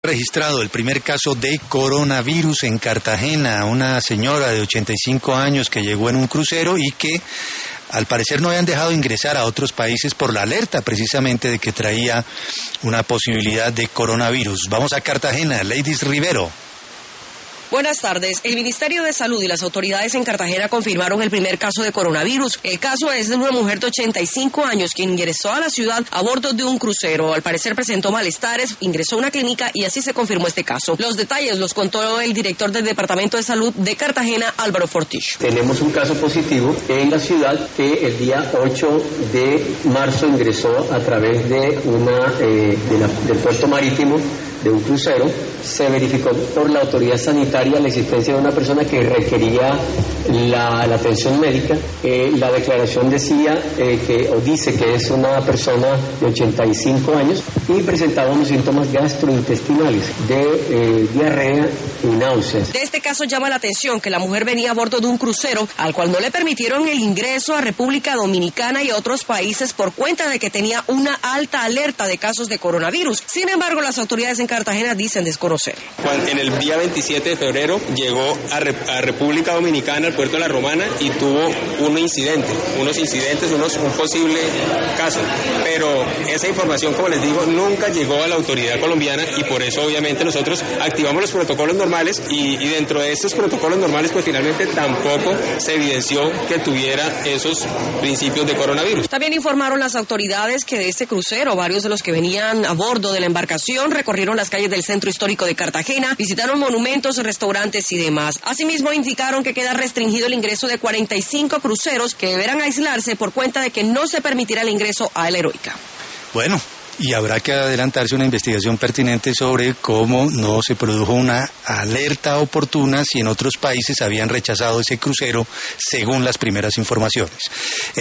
Registrado el primer caso de coronavirus en Cartagena, una señora de 85 años que llegó en un crucero y que al parecer no habían dejado ingresar a otros países por la alerta precisamente de que traía una posibilidad de coronavirus. Vamos a Cartagena, Ladies Rivero. Buenas tardes. El Ministerio de Salud y las autoridades en Cartagena confirmaron el primer caso de coronavirus. El caso es de una mujer de 85 años quien ingresó a la ciudad a bordo de un crucero. Al parecer presentó malestares, ingresó a una clínica y así se confirmó este caso. Los detalles los contó el director del Departamento de Salud de Cartagena, Álvaro Forticho. Tenemos un caso positivo en la ciudad que el día 8 de marzo ingresó a través de del puerto marítimo de un crucero. Se verificó por la autoridad sanitaria la existencia de una persona que requería la atención médica. La declaración decía dice que es una persona de 85 años y presentaba unos síntomas gastrointestinales de diarrea y náuseas. De este caso llama la atención que la mujer venía a bordo de un crucero al cual no le permitieron el ingreso a República Dominicana y a otros países por cuenta de que tenía una alta alerta de casos de coronavirus. Sin embargo, las autoridades en Cartagena dicen desconocer. En el día 27 de febrero llegó a República Dominicana, al puerto de La Romana, y tuvo un posible caso. Pero esa información, como les digo, nunca llegó a la autoridad colombiana y por eso obviamente nosotros activamos los protocolos normales y dentro de estos protocolos normales pues finalmente tampoco se evidenció que tuviera esos principios de coronavirus. También informaron las autoridades que de este crucero varios de los que venían a bordo de la embarcación recorrieron las calles del centro histórico de Cartagena, visitaron monumentos, restaurantes y demás. Asimismo, indicaron que queda restringido el ingreso de 45 cruceros que deberán aislarse por cuenta de que no se permitirá el ingreso a la Heroica. Bueno, y habrá que adelantarse una investigación pertinente sobre cómo no se produjo una alerta oportuna si en otros países habían rechazado ese crucero según las primeras informaciones.